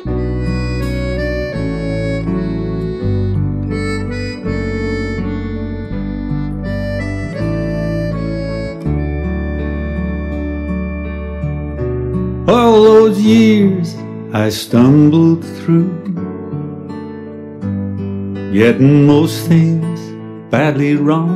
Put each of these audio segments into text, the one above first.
All those years I stumbled through, getting most things badly wrong.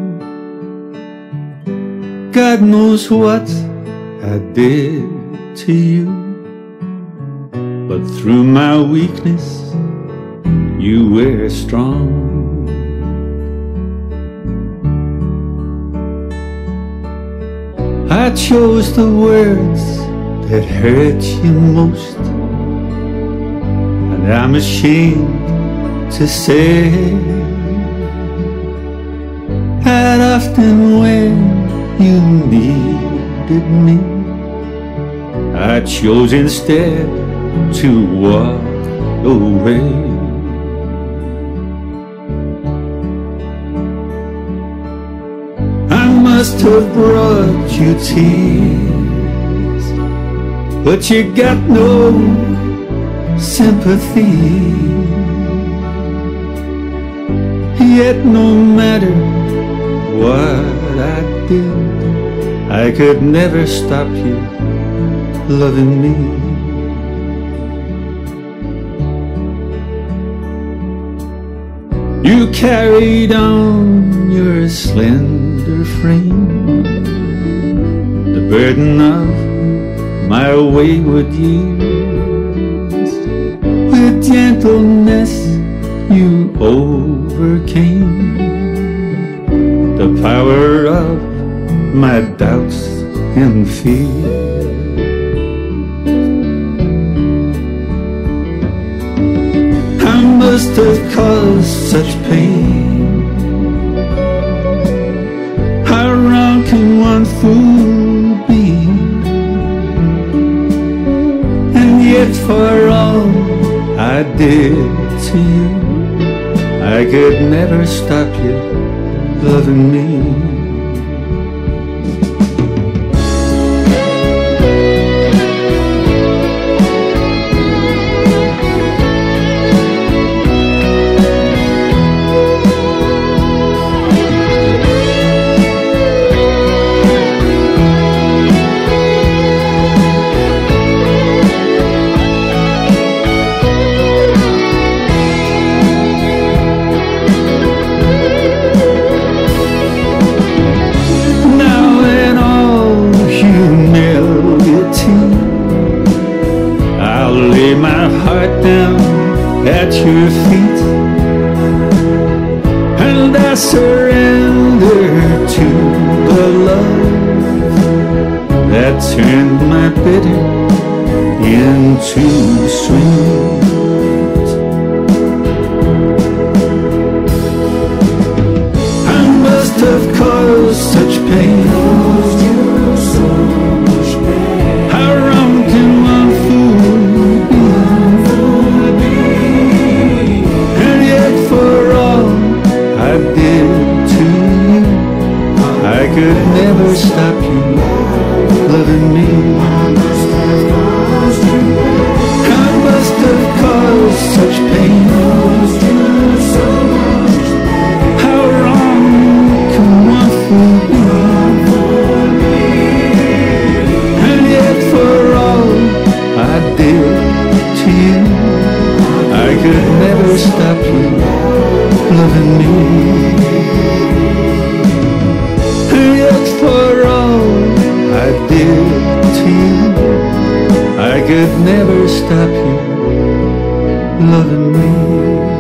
God knows what I did to you, but through my weakness you were strong. I chose the words that hurt you most, and I'm ashamed to say that often when you needed me, I chose instead to walk away. I must have brought you tears, but you got no sympathy. Yet no matter what I did, I could never stop you loving me. You carried on your slender frame, the burden of my wayward years. With gentleness you overcame the power of my doubts and fears. I must have caused such pain. How wrong can one fool be? And yet for all I did to you, I could never stop you loving me. My heart down at your feet, and I surrender to the love that turned my bitter into sweet. I must have caused such pain. How wrong can one fool? I could never stop you loving me. I must have caused such pain. How wrong can one fool be? And yet for all I did to you, I could never stop you loving me. For all I did to you, I could never stop you loving me.